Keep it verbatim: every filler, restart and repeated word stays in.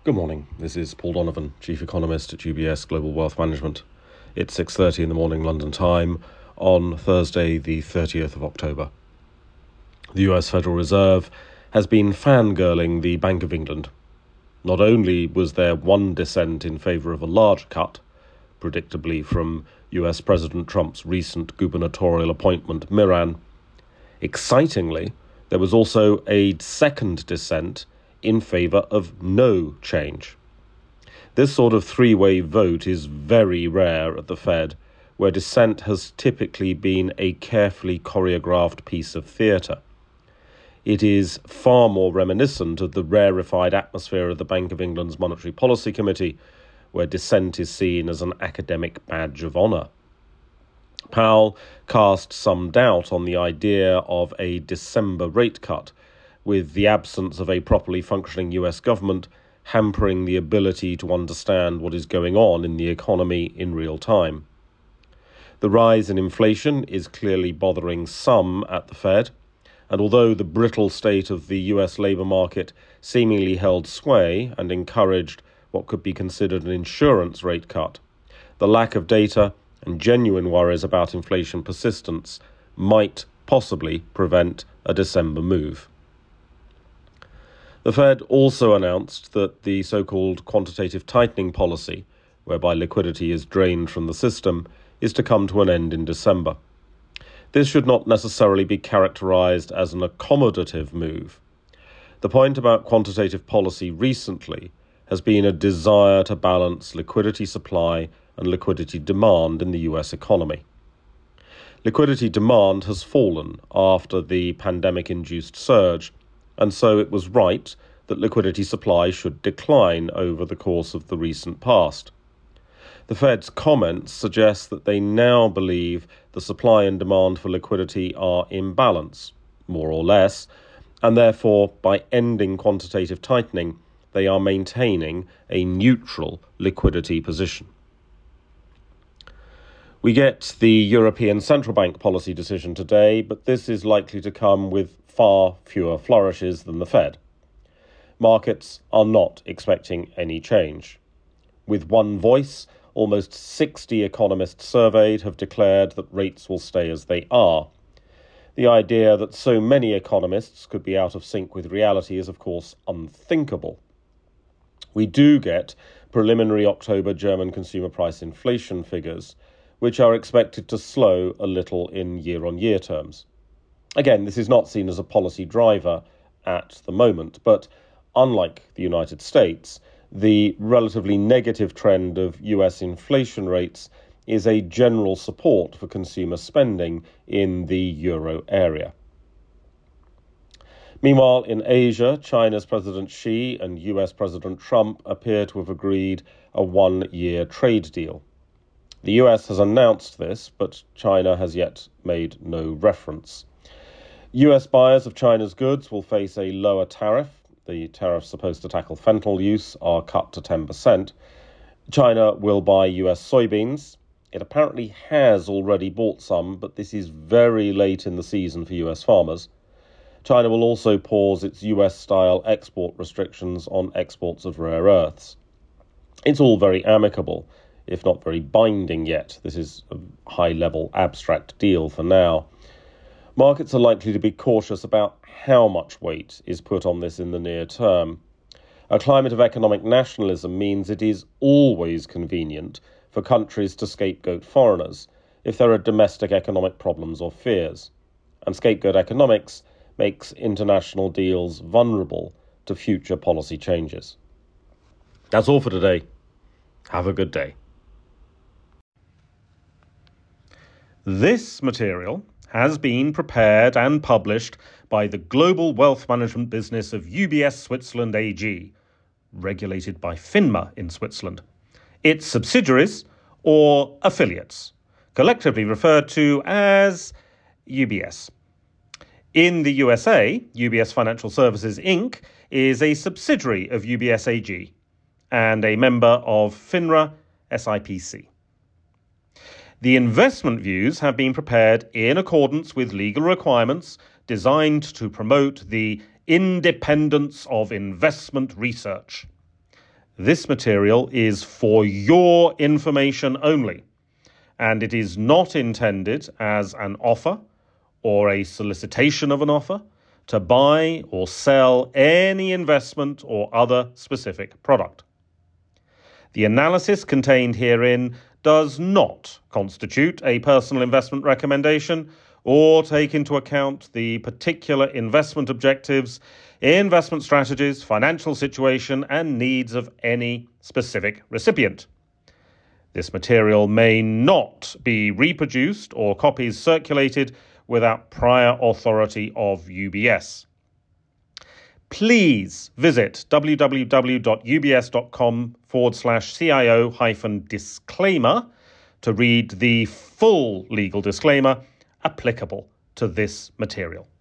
Good morning. This is Paul Donovan, Chief Economist at U B S Global Wealth Management. It's six thirty in the morning London time on Thursday, the thirtieth of October. The U S Federal Reserve has been fangirling the Bank of England. Not only was there one dissent in favour of a large cut, predictably from U S President Trump's recent gubernatorial appointment, Miran, excitingly, there was also a second dissent in favour of no change. This sort of three-way vote is very rare at the Fed, where dissent has typically been a carefully choreographed piece of theatre. It is far more reminiscent of the rarefied atmosphere of the Bank of England's Monetary Policy Committee, where dissent is seen as an academic badge of honour. Powell cast some doubt on the idea of a December rate cut, with the absence of a properly functioning U S government hampering the ability to understand what is going on in the economy in real time. The rise in inflation is clearly bothering some at the Fed, and although the brittle state of the U S labour market seemingly held sway and encouraged what could be considered an insurance rate cut, the lack of data and genuine worries about inflation persistence might possibly prevent a December move. The Fed also announced that the so-called quantitative tightening policy, whereby liquidity is drained from the system, is to come to an end in December. This should not necessarily be characterized as an accommodative move. The point about quantitative policy recently has been a desire to balance liquidity supply and liquidity demand in the U S economy. Liquidity demand has fallen after the pandemic-induced surge, and so it was right that liquidity supply should decline over the course of the recent past. The Fed's comments suggest that they now believe the supply and demand for liquidity are in balance, more or less, and therefore, by ending quantitative tightening, they are maintaining a neutral liquidity position. We get the European Central Bank policy decision today, but this is likely to come with far fewer flourishes than the Fed. Markets are not expecting any change. With one voice, almost sixty economists surveyed have declared that rates will stay as they are. The idea that so many economists could be out of sync with reality is, of course, unthinkable. We do get preliminary October German consumer price inflation figures, which are expected to slow a little in year-on-year terms. Again, this is not seen as a policy driver at the moment, but unlike the United States, the relatively negative trend of U S inflation rates is a general support for consumer spending in the euro area. Meanwhile, in Asia, China's President Xi and U S President Trump appear to have agreed a one-year trade deal. The U S has announced this, but China has yet made no reference. U S buyers of China's goods will face a lower tariff. The tariffs supposed to tackle fentanyl use are cut to ten percent. China will buy U S soybeans. It apparently has already bought some, but this is very late in the season for U S farmers. China will also pause its U S-style export restrictions on exports of rare earths. It's all very amicable, if not very binding yet. This is a high-level abstract deal for now. Markets are likely to be cautious about how much weight is put on this in the near term. A climate of economic nationalism means it is always convenient for countries to scapegoat foreigners if there are domestic economic problems or fears. And scapegoat economics makes international deals vulnerable to future policy changes. That's all for today. Have a good day. This material has been prepared and published by the global wealth management business of U B S Switzerland A G, regulated by FINMA in Switzerland, its subsidiaries or affiliates, collectively referred to as U B S. In the U S A, U B S Financial Services Incorporated is a subsidiary of U B S A G and a member of FINRA S I P C. The investment views have been prepared in accordance with legal requirements designed to promote the independence of investment research. This material is for your information only, and it is not intended as an offer or a solicitation of an offer to buy or sell any investment or other specific product. The analysis contained herein does not constitute a personal investment recommendation or take into account the particular investment objectives, investment strategies, financial situation, and needs of any specific recipient. This material may not be reproduced or copies circulated without prior authority of U B S. Please visit www.ubs.com forward slash CIO hyphen disclaimer to read the full legal disclaimer applicable to this material.